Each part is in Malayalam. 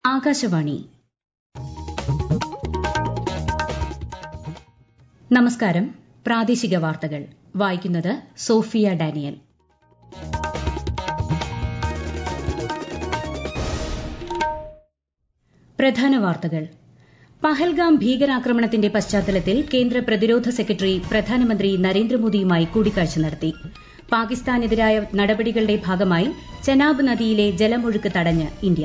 ആകാശവാണി. നമസ്കാരം. പ്രാദേശിക വാർത്തകൾ വായിക്കുന്നത് സോഫിയ ഡാനിയൽ. പ്രധാന വാർത്തകൾ. പഹൽഗാം ഭീകരാക്രമണത്തിന്റെ പശ്ചാത്തലത്തിൽ കേന്ദ്ര പ്രതിരോധ സെക്രട്ടറി പ്രധാനമന്ത്രി നരേന്ദ്രമോദിയുമായി കൂടിക്കാഴ്ച നടത്തി. പാകിസ്ഥാനെതിരായ നടപടികളുടെ ഭാഗമായി ചെനാബ് നദിയിലെ ജലമൊഴുക്ക് തടഞ്ഞ് ഇന്ത്യ.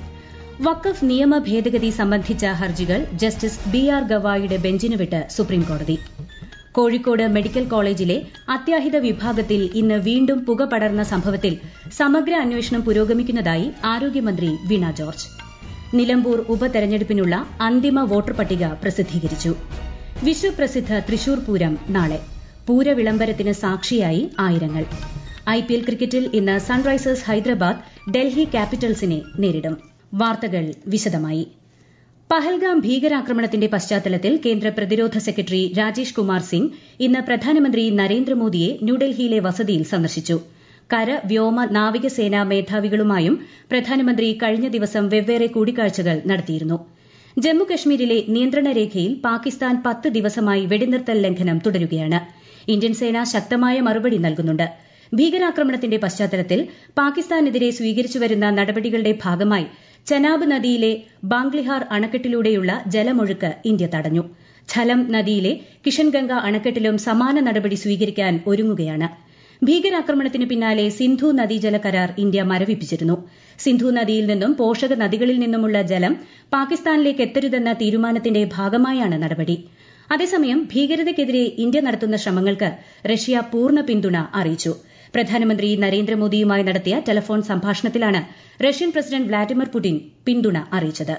വഖഫ് നിയമ ഭേദഗതി സംബന്ധിച്ച ഹർജികൾ ജസ്റ്റിസ് BR ഗവായിയുടെ ബെഞ്ചിന് വിട്ട് സുപ്രീംകോടതി. കോഴിക്കോട് മെഡിക്കൽ കോളേജിലെ അത്യാഹിത വിഭാഗത്തിൽ ഇന്ന് വീണ്ടും പുക പടർന്ന സംഭവത്തിൽ സമഗ്ര അന്വേഷണം പുരോഗമിക്കുന്നതായി ആരോഗ്യമന്ത്രി വീണ ജോർജ്. നിലമ്പൂർ ഉപതെരഞ്ഞെടുപ്പിനുള്ള അന്തിമ വോട്ടർ പട്ടിക പ്രസിദ്ധീകരിച്ചു. വിശ്വപ്രസിദ്ധ തൃശൂർ പൂരം നാളെ. പൂരവിളംബരത്തിന് സാക്ഷിയായി ആയിരങ്ങൾ. IPL ക്രിക്കറ്റിൽ ഇന്ന് സൺറൈസേഴ്സ് ഹൈദരാബാദ് ഡൽഹി ക്യാപിറ്റൽസിനെ നേരിടും. വാർത്തകൾ വിശദമായി. പഹൽഗാം ഭീകരാക്രമണത്തിന്റെ പശ്ചാത്തലത്തിൽ കേന്ദ്ര പ്രതിരോധ സെക്രട്ടറി രാജേഷ് കുമാർ സിംഗ് ഇന്ന് പ്രധാനമന്ത്രി നരേന്ദ്രമോദിയെ ന്യൂഡൽഹിയിലെ വസതിയിൽ സന്ദർശിച്ചു. കര, വ്യോമ, നാവികസേനാ മേധാവികളുമായും പ്രധാനമന്ത്രി കഴിഞ്ഞ ദിവസം വെവ്വേറെ കൂടിക്കാഴ്ചകൾ നടത്തിയിരുന്നു. ജമ്മുകശ്മീരിലെ നിയന്ത്രണ രേഖയിൽ പാകിസ്ഥാൻ 10 ദിവസമായി വെടിനിർത്തൽ ലംഘനം തുടരുകയാണ്. ഇന്ത്യൻ സേന ശക്തമായ മറുപടി നൽകുന്നുണ്ട്. ഭീകരാക്രമണത്തിന്റെ പശ്ചാത്തലത്തിൽ പാകിസ്ഥാനെതിരെ സ്വീകരിച്ചുവരുന്ന നടപടികളുടെ ഭാഗമായി ചെനാബ് നദിയിലെ ബാംഗ്ലിഹാർ അണക്കെട്ടിലൂടെയുള്ള ജലമൊഴുക്ക് ഇന്ത്യ തടഞ്ഞു. ഝലം നദിയിലെ കിഷൻഗംഗ അണക്കെട്ടിലും സമാന നടപടി സ്വീകരിക്കാൻ ഒരുങ്ങുകയാണ്. ഭീകരാക്രമണത്തിന് പിന്നാലെ സിന്ധു നദീജല കരാർ ഇന്ത്യ മരവിപ്പിച്ചിരുന്നു. സിന്ധു നദിയിൽ നിന്നും പോഷക നദികളിൽ നിന്നുമുള്ള ജലം പാകിസ്ഥാനിലേക്ക് എത്തരുതെന്ന തീരുമാനത്തിന്റെ ഭാഗമായാണ് നടപടി. അതേസമയം ഭീകരതയ്ക്കെതിരെ ഇന്ത്യ നടത്തുന്ന ശ്രമങ്ങൾക്ക് റഷ്യ പൂർണ്ണ പിന്തുണ അറിയിച്ചു. പ്രധാനമന്ത്രി നരേന്ദ്രമോദിയുമായി നടത്തിയ ടെലിഫോൺ സംഭാഷണത്തിലാണ് റഷ്യൻ പ്രസിഡന്റ് വ്ളാഡിമിർ പുടിൻ പിന്തുണ അറിയിച്ചത്.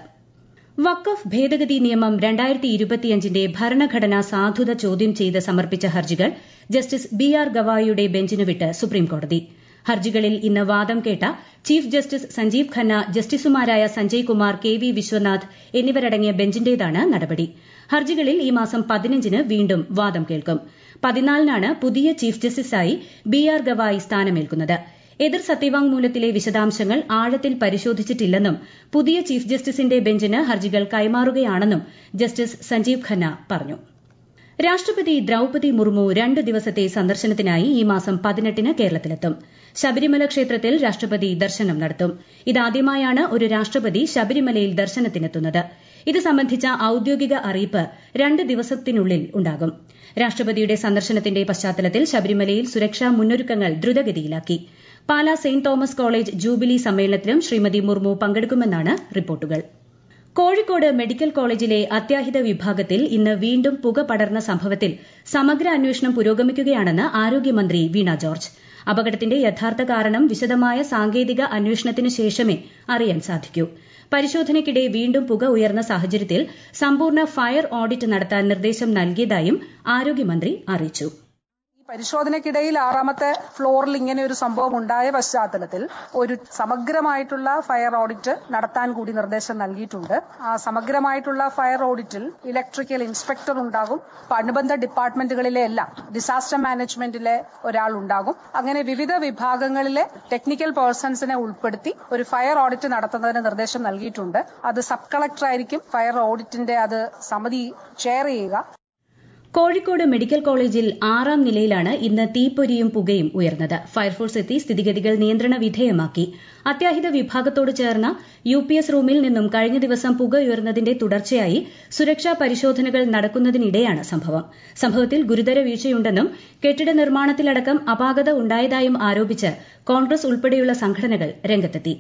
വഖഫ് ഭേദഗതി നിയമം 2025ന്റെ ഭരണഘടനാ സാധുത ചോദ്യം ചെയ്ത് സമർപ്പിച്ച ഹർജികൾ ജസ്റ്റിസ് BR ഗവായിയുടെ ബെഞ്ചിന് വിട്ട് സുപ്രീംകോടതി. ഹർജികളിൽ ഇന്ന് വാദം കേട്ട ചീഫ് ജസ്റ്റിസ് സഞ്ജീവ് ഖന്ന, ജസ്റ്റിസുമാരായ സഞ്ജയ് കുമാർ, KV വിശ്വനാഥ് എന്നിവരടങ്ങിയ ബെഞ്ചിന്റേതാണ് നടപടി. ഹർജികളിൽ ഈ മാസം 15-ന് വീണ്ടും വാദം കേൾക്കും. 14-നാണ് പുതിയ ചീഫ് ജസ്റ്റിസായി BR ഗവായി സ്ഥാനമേൽക്കുന്നത്. എതിർ സത്യവാങ്മൂലത്തിലെ വിശദാംശങ്ങൾ ആഴത്തിൽ പരിശോധിച്ചിട്ടില്ലെന്നും പുതിയ ചീഫ് ജസ്റ്റിസിന്റെ ബെഞ്ചിന് ഹർജികൾ കൈമാറുകയാണെന്നും ജസ്റ്റിസ് സഞ്ജീവ് ഖന്ന പറഞ്ഞു. രാഷ്ട്രപതി ദ്രൌപതി മുർമു 2 ദിവസത്തെ സന്ദർശനത്തിനായി ഈ മാസം 18-ന് കേരളത്തിലെത്തും. ശബരിമല ക്ഷേത്രത്തിൽ രാഷ്ട്രപതി ദർശനം നടത്തും. ഇതാദ്യമായാണ് ഒരു രാഷ്ട്രപതി ശബരിമലയിൽ ദർശനത്തിനെത്തുന്നത്. ഇത് സംബന്ധിച്ച ഔദ്യോഗിക അറിയിപ്പ് 2 ദിവസത്തിനുള്ളിൽ ഉണ്ടാകും. രാഷ്ട്രപതിയുടെ സന്ദർശനത്തിന്റെ പശ്ചാത്തലത്തിൽ ശബരിമലയിൽ സുരക്ഷാ മുന്നൊരുക്കങ്ങൾ ദ്രുതഗതിയിലാക്കി. Pala saint Thomas college jubilee സമ്മേളനത്തിലും ശ്രീമതി മുർമു പങ്കെടുക്കുമെന്നാണ് റിപ്പോർട്ടുകൾ. കോഴിക്കോട് മെഡിക്കൽ കോളേജിലെ അത്യാഹിത വിഭാഗത്തിൽ ഇന്ന് വീണ്ടും പുക പടർന്ന സംഭവത്തിൽ സമഗ്ര അന്വേഷണം പുരോഗമിക്കുകയാണെന്ന് ആരോഗ്യമന്ത്രി വീണ ജോർജ്. അപകടത്തിന്റെ യഥാർത്ഥ കാരണം വിശദമായ സാങ്കേതിക അന്വേഷണത്തിന് ശേഷമേ അറിയാൻ സാധിക്കൂ. പരിശോധനയ്ക്കിടെ വീണ്ടും പുക ഉയർന്ന സാഹചര്യത്തിൽ സമ്പൂർണ്ണ ഫയർ ഓഡിറ്റ് നടത്താൻ നിർദ്ദേശം നൽകിയതായും ആരോഗ്യമന്ത്രി അറിയിച്ചു. പരിശോധനയ്ക്കിടയിൽ 6ാമത്തെ ഫ്ലോറിൽ ഇങ്ങനെ ഒരു സംഭവം ഉണ്ടായ പശ്ചാത്തലത്തിൽ ഒരു സമഗ്രമായിട്ടുള്ള ഫയർ ഓഡിറ്റ് നടത്താൻ കൂടി നിർദ്ദേശം നൽകിയിട്ടുണ്ട്. ആ സമഗ്രമായിട്ടുള്ള ഫയർ ഓഡിറ്റിൽ ഇലക്ട്രിക്കൽ ഇൻസ്പെക്ടർ ഉണ്ടാകും, അനുബന്ധ ഡിപ്പാർട്ട്മെന്റുകളിലെ എല്ലാം ഡിസാസ്റ്റർ മാനേജ്മെന്റിലെ ഒരാൾ ഉണ്ടാകും. അങ്ങനെ വിവിധ വിഭാഗങ്ങളിലെ ടെക്നിക്കൽ പേഴ്സൺസിനെ ഉൾപ്പെടുത്തി ഒരു ഫയർ ഓഡിറ്റ് നടത്തുന്നതിന് നിർദ്ദേശം നൽകിയിട്ടുണ്ട്. അത് സബ് കളക്ടർ ആയിരിക്കും ഫയർ ഓഡിറ്റിന്റെ അത് സമിതി ചെയർ ചെയ്യുക. കോഴിക്കോട് മെഡിക്കൽ കോളേജിൽ 6ാം നിലയിലാണ് ഇന്ന് തീപ്പൊരിയും പുകയും ഉയർന്നത്. ഫയർഫോഴ്സ് എത്തി സ്ഥിതിഗതികൾ നിയന്ത്രണ വിധേയമാക്കി. അത്യാഹിത വിഭാഗത്തോട് ചേർന്ന UPS റൂമിൽ നിന്നും കഴിഞ്ഞ ദിവസം പുക ഉയർന്നതിന്റെ തുടർച്ചയായി സുരക്ഷാ പരിശോധനകൾ നടക്കുന്നതിനിടെയാണ് സംഭവത്തിൽ ഗുരുതര വീഴ്ചയുണ്ടെന്നും കെട്ടിട നിർമ്മാണത്തിലടക്കം അപാകത ഉണ്ടായതായും ആരോപിച്ച് കോൺഗ്രസ് ഉൾപ്പെടെയുള്ള സംഘടനകൾ രംഗത്തെത്തി.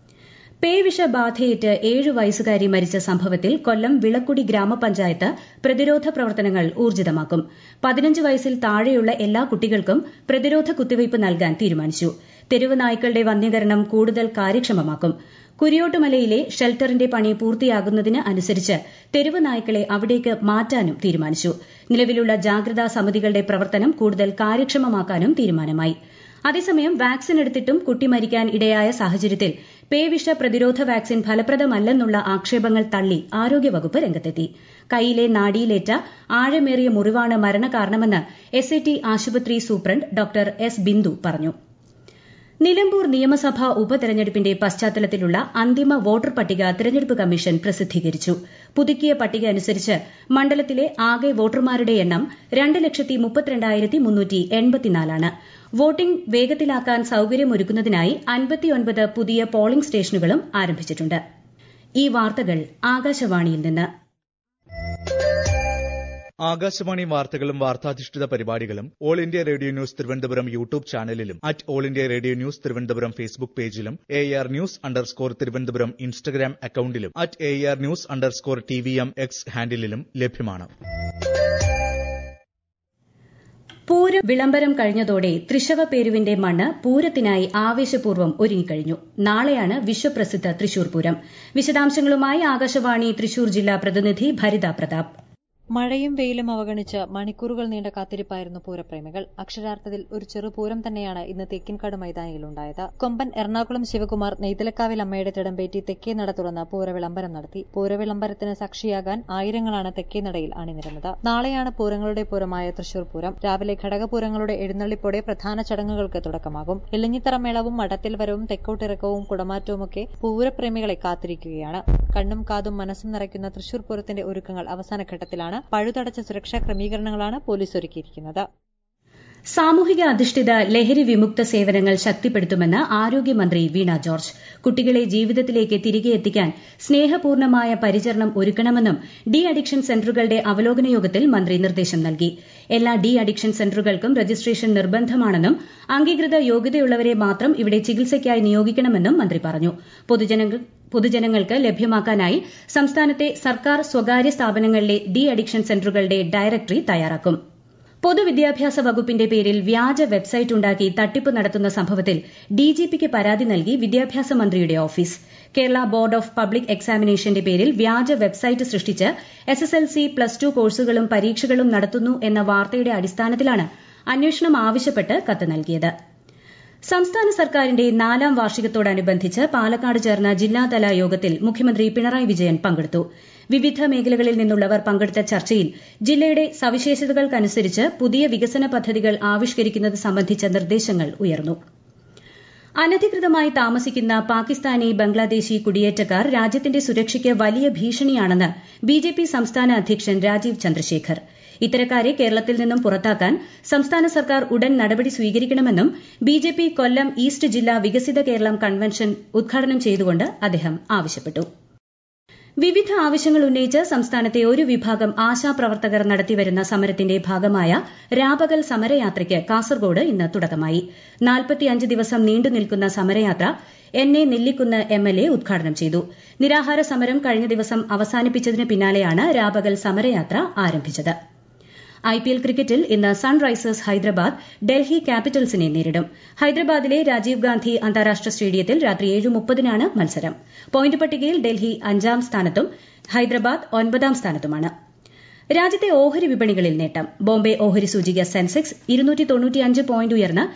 പേവിഷബാധയേറ്റ് 7 വയസ്സുകാരി മരിച്ച സംഭവത്തിൽ കൊല്ലം വിളക്കുടി ഗ്രാമപഞ്ചായത്ത് പ്രതിരോധ പ്രവർത്തനങ്ങൾ ഊർജിതമാക്കും. 15 വയസ്സിൽ താഴെയുള്ള എല്ലാ കുട്ടികൾക്കും പ്രതിരോധ കുത്തിവയ്പ് നൽകാൻ തീരുമാനിച്ചു. തെരുവ് നായ്ക്കളുടെ വന്ധ്യകരണം കൂടുതൽ കാര്യക്ഷമമാക്കും. കുരിയോട്ടുമലയിലെ ഷെൽട്ടറിന്റെ പണി പൂർത്തിയാകുന്നതിന് അനുസരിച്ച് തെരുവ് നായ്ക്കളെ അവിടേക്ക് മാറ്റാനും തീരുമാനിച്ചു. നിലവിലുള്ള ജാഗ്രതാ സമിതികളുടെ പ്രവർത്തനം കൂടുതൽ കാര്യക്ഷമമാക്കാനും തീരുമാനമായി. അതേസമയം വാക്സിൻ എടുത്തിട്ടും കുട്ടി മരിക്കാൻ ഇടയായ സാഹചര്യത്തിൽ പേവിഷ പ്രതിരോധ വാക്സിൻ ഫലപ്രദമല്ലെന്നുള്ള ആക്ഷേപങ്ങൾ തള്ളി ആരോഗ്യവകുപ്പ് രംഗത്തെത്തി. കൈയിലെ നാഡിയിലേറ്റ ആഴമേറിയ മുറിവാണ് മരണകാരണമെന്ന് SAT ആശുപത്രി സൂപ്രണ്ട് ഡോക്ടർ S. ബിന്ദു പറഞ്ഞു. നിലമ്പൂർ നിയമസഭാ ഉപതെരഞ്ഞെടുപ്പിന്റെ പശ്ചാത്തലത്തിലുള്ള അന്തിമ വോട്ടർ പട്ടിക തെരഞ്ഞെടുപ്പ് കമ്മീഷൻ പ്രസിദ്ധീകരിച്ചു. പുതുക്കിയ പട്ടിക അനുസരിച്ച് മണ്ഡലത്തിലെ ആകെ വോട്ടർമാരുടെ എണ്ണം 2,32,384 വോട്ടിംഗ് വേഗത്തിലാക്കാൻ സൌകര്യമൊരുക്കുന്നതിനായി 59 പുതിയ പോളിംഗ് സ്റ്റേഷനുകളും ആരംഭിച്ചിട്ടുണ്ട്. ഈ വാർത്തകൾ ആകാശവാണിയിൽ നിന്ന്. ആകാശവാണി വാർത്തകളും വാർത്താധിഷ്ഠിത പരിപാടികളും all India radio news Thiruvananthapuram YouTube ചാനലിലും all India radio news Thiruvananthapuram Facebook പേജിലും AR News_ തിരുവനന്തപുരം ഇൻസ്റ്റഗ്രാം അക്കൌണ്ടിലും AR News_TVM X ഹാൻഡിലും ലഭ്യമാണ്. പൂരം വിളംബരം കഴിഞ്ഞതോടെ തൃശവപ്പേരുവിന്റെ മണ്ണ് പൂരത്തിനായി ആവേശപൂർവ്വം ഒരുങ്ങിക്കഴിഞ്ഞു. നാളെയാണ് വിശ്വപ്രസിദ്ധ തൃശൂർ പൂരം. വിശദാംശങ്ങളുമായി ആകാശവാണി തൃശൂർ ജില്ലാ പ്രതിനിധി ഭരിത പ്രതാപ്. മഴയും വെയിലും അവഗണിച്ച് മണിക്കൂറുകൾ നീണ്ട കാത്തിരിപ്പായിരുന്നു പൂരപ്രേമികൾ. അക്ഷരാർത്ഥത്തിൽ ഒരു ചെറുപൂരം തന്നെയാണ് ഇന്ന് തേക്കിൻകാട് മൈതാനിയിലുണ്ടായത്. കൊമ്പൻ എറണാകുളം ശിവകുമാർ നെയ്തലക്കാവിൽ അമ്മയുടെ തിടമ്പേറ്റി തെക്കേ നട തുറന്ന് പൂരവിളംബരം നടത്തി. പൂരവിളംബരത്തിന് സാക്ഷിയാകാൻ ആയിരങ്ങളാണ് തെക്കേ നടയിൽ അണിനിരന്നത്. നാളെയാണ് പൂരങ്ങളുടെ പൂരമായ തൃശൂർ പൂരം. രാവിലെ ഘടകപൂരങ്ങളുടെ എഴുന്നള്ളിപ്പോടെ പ്രധാന ചടങ്ങുകൾക്ക് തുടക്കമാകും. എലിഞ്ഞിത്തറ മേളവും മടത്തിൽ വരവും തെക്കോട്ടിറക്കവും കുടമാറ്റവുമൊക്കെ പൂരപ്രേമികളെ കാത്തിരിക്കുകയാണ്. കണ്ണും കാതും മനസ്സും നിറയ്ക്കുന്ന തൃശൂർ പൂരത്തിന്റെ ഒരുക്കങ്ങൾ അവസാനഘട്ടത്തിലാണ്. പഴുതടച്ച സുരക്ഷാ ക്രമീകരണങ്ങളാണ് പോലീസ് ഒരുക്കിയിരിക്കുന്നത്. സാമൂഹിക അധിഷ്ഠിത ലഹരി വിമുക്ത സേവനങ്ങൾ ശക്തിപ്പെടുത്തുമെന്ന് ആരോഗ്യമന്ത്രി വീണ ജോർജ്. കുട്ടികളെ ജീവിതത്തിലേക്ക് തിരികെ എത്തിക്കാൻ സ്നേഹപൂർണമായ പരിചരണം ഒരുക്കണമെന്നും ഡി അഡിക്ഷൻ സെന്ററുകളുടെ അവലോകന യോഗത്തിൽ മന്ത്രി നിർദ്ദേശം നൽകി. എല്ലാ ഡി അഡിക്ഷൻ സെന്ററുകൾക്കും രജിസ്ട്രേഷൻ നിർബന്ധമാണെന്നും അംഗീകൃത യോഗ്യതയുള്ളവരെ മാത്രം ഇവിടെ ചികിത്സയ്ക്കായി നിയോഗിക്കണമെന്നും മന്ത്രി പറഞ്ഞു. പൊതുജനങ്ങൾക്ക് ലഭ്യമാക്കാനായി സംസ്ഥാനത്തെ സർക്കാർ സ്വകാര്യ സ്ഥാപനങ്ങളിലെ ഡി അഡിക്ഷൻ സെന്ററുകളുടെ ഡയറക്ടറി തയ്യാറാക്കും. പൊതുവിദ്യാഭ്യാസ വകുപ്പിന്റെ പേരിൽ വ്യാജ വെബ്സൈറ്റ് ഉണ്ടാക്കി തട്ടിപ്പ് നടത്തുന്ന സംഭവത്തിൽ ഡിജിപിക്ക് പരാതി നൽകി വിദ്യാഭ്യാസ മന്ത്രിയുടെ office. Kerala board of public എക്സാമിനേഷന്റെ പേരിൽ വ്യാജ വെബ്സൈറ്റ് സൃഷ്ടിച്ച് SSLC, +2 കോഴ്സുകളും പരീക്ഷകളും നടത്തുന്നു എന്ന വാർത്തയുടെ അടിസ്ഥാനത്തിലാണ് അന്വേഷണം ആവശ്യപ്പെട്ട് കത്ത് നൽകിയത്. സംസ്ഥാന സർക്കാരിന്റെ 4ാം വാർഷികത്തോടനുബന്ധിച്ച് പാലക്കാട് ചേർന്ന ജില്ലാതല യോഗത്തിൽ മുഖ്യമന്ത്രി പിണറായി വിജയൻ പങ്കെടുത്തു. വിവിധ മേഖലകളിൽ നിന്നുള്ളവർ പങ്കെടുത്ത ചർച്ചയിൽ ജില്ലയുടെ സവിശേഷതകൾക്കനുസരിച്ച് പുതിയ വികസന പദ്ധതികൾ ആവിഷ്കരിക്കുന്നത് സംബന്ധിച്ച നിർദ്ദേശങ്ങൾ ഉയർന്നു. അനധികൃതമായി താമസിക്കുന്ന പാകിസ്ഥാനി, ബംഗ്ലാദേശി കുടിയേറ്റക്കാർ രാജ്യത്തിന്റെ സുരക്ഷയ്ക്ക് വലിയ ഭീഷണിയാണെന്ന് BJP സംസ്ഥാന അധ്യക്ഷൻ രാജീവ് ചന്ദ്രശേഖർ. ഇത്തരക്കാരെ കേരളത്തിൽ നിന്നും പുറത്താക്കാൻ സംസ്ഥാന സർക്കാർ ഉടൻ നടപടി സ്വീകരിക്കണമെന്നും BJP കൊല്ലം ഈസ്റ്റ് ജില്ലാ വികസിത കേരളം കൺവെൻഷൻ ഉദ്ഘാടനം ചെയ്തുകൊണ്ട് അദ്ദേഹം ആവശ്യപ്പെട്ടു. വിവിധ ആവശ്യങ്ങൾ ഉന്നയിച്ച് സംസ്ഥാനത്തെ ഒരു വിഭാഗം ആശാപ്രവർത്തകർ നടത്തിവരുന്ന സമരത്തിന്റെ ഭാഗമായ രാപകൽ സമരയാത്രയ്ക്ക് കാസർഗോഡ് ഇന്ന് തുടക്കമായി. 45 ദിവസം നീണ്ടുനിൽക്കുന്ന സമരയാത്ര NA നെല്ലിക്കുന്ന് MLA ഉദ്ഘാടനം ചെയ്തു. നിരാഹാര സമരം കഴിഞ്ഞ ദിവസം അവസാനിപ്പിച്ചതിന് പിന്നാലെയാണ് രാപകൽ സമരയാത്ര ആരംഭിച്ചത്. IPL ക്രിക്കറ്റിൽ ഇന്ന് സൺറൈസേഴ്സ് ഹൈദരാബാദ് ഡൽഹി ക്യാപിറ്റൽസിനെ നേരിടും. ഹൈദരാബാദിലെ രാജീവ് ഗാന്ധി അന്താരാഷ്ട്ര സ്റ്റേഡിയത്തിൽ രാത്രി 7:30-നാണ് മത്സരം. പോയിന്റ് പട്ടികയിൽ ഡൽഹി 5ാം സ്ഥാനത്തും ഹൈദരാബാദ് 9ാം സ്ഥാനത്തുമാണ്. രാജ്യത്തെ ഓഹരി വിപണികളിൽ നേട്ടം. ബോംബെ ഓഹരി സൂചിക സെൻസെക്സ് 295 പോയിന്റ് ഉയർന്ന്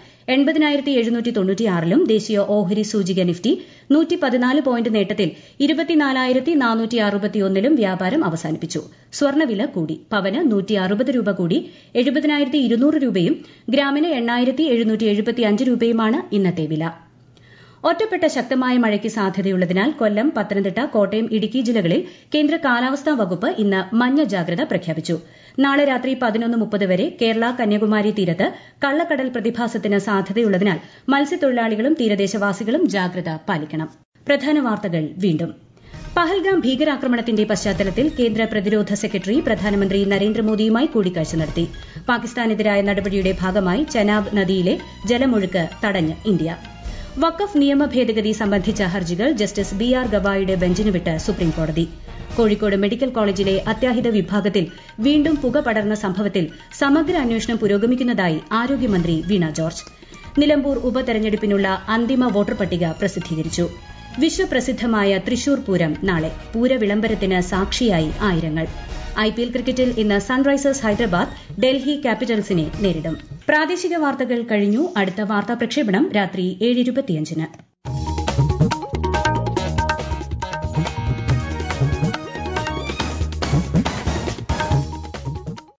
80,796-ലും ദേശീയ ഓഹരി സൂചിക നിഫ്റ്റി 114 പോയിന്റ് നേട്ടത്തിൽ 24,461-ലും വ്യാപാരം അവസാനിപ്പിച്ചു. സ്വർണ്ണവില കൂടി. പവന് 160 രൂപ കൂടി 70,200 രൂപയും ഗ്രാമിന് 8,775 രൂപയുമാണ് ഇന്നത്തെ വില. ഒറ്റപ്പെട്ട ശക്തമായ മഴയ്ക്ക് സാധ്യതയുള്ളതിനാൽ കൊല്ലം, പത്തനംതിട്ട, കോട്ടയം, ഇടുക്കി ജില്ലകളിൽ കേന്ദ്ര കാലാവസ്ഥാ വകുപ്പ് ഇന്ന് മഞ്ഞ ജാഗ്രത പ്രഖ്യാപിച്ചു. നാളെ രാത്രി 11:30 വരെ കേരള, കന്യാകുമാരി തീരത്ത് കള്ളക്കടൽ പ്രതിഭാസത്തിന് സാധ്യതയുള്ളതിനാൽ മത്സ്യത്തൊഴിലാളികളും തീരദേശവാസികളും ജാഗ്രത പാലിക്കണം. പ്രധാന വാർത്തകൾ വീണ്ടും. പഹൽഗാം ഭീകരാക്രമണത്തിന്റെ പശ്ചാത്തലത്തിൽ കേന്ദ്ര പ്രതിരോധ സെക്രട്ടറി പ്രധാനമന്ത്രി നരേന്ദ്രമോദിയുമായി കൂടിക്കാഴ്ച നടത്തി. പാകിസ്ഥാനെതിരായ നടപടിയുടെ ഭാഗമായി ചെനാബ് നദിയിലെ ജലമൊഴുക്ക് തടഞ്ഞ് ഇന്ത്യ. വഖഫ് നിയമ ഭേദഗതി സംബന്ധിച്ച ഹർജികൾ ജസ്റ്റിസ് BR ഗവായിയുടെ ബെഞ്ചിന് വിട്ട് സുപ്രീംകോടതി. കോഴിക്കോട് മെഡിക്കൽ കോളേജിലെ അത്യാഹിത വിഭാഗത്തിൽ വീണ്ടും പുക പടർന്ന സംഭവത്തിൽ സമഗ്ര അന്വേഷണം പുരോഗമിക്കുന്നതായി ആരോഗ്യമന്ത്രി വീണ ജോർജ്. നിലമ്പൂർ ഉപതെരഞ്ഞെടുപ്പിനുള്ള അന്തിമ വോട്ടർ പട്ടിക പ്രസിദ്ധീകരിച്ചു. വിശ്വപ്രസിദ്ധമായ തൃശൂർ പൂരം നാളെ. പൂരവിളംബരത്തിന് സാക്ഷിയായി ആയിരങ്ങൾ. IPL ക്രിക്കറ്റിൽ ഇന്ന് സൺറൈസേഴ്സ് ഹൈദരാബാദ് ഡൽഹി ക്യാപിറ്റൽസിനെ നേരിടും. പ്രാദേശിക വാർത്തകൾ കഴിഞ്ഞു. അടുത്ത വാർത്താ പ്രക്ഷേപണം രാത്രി 7:25-ന്.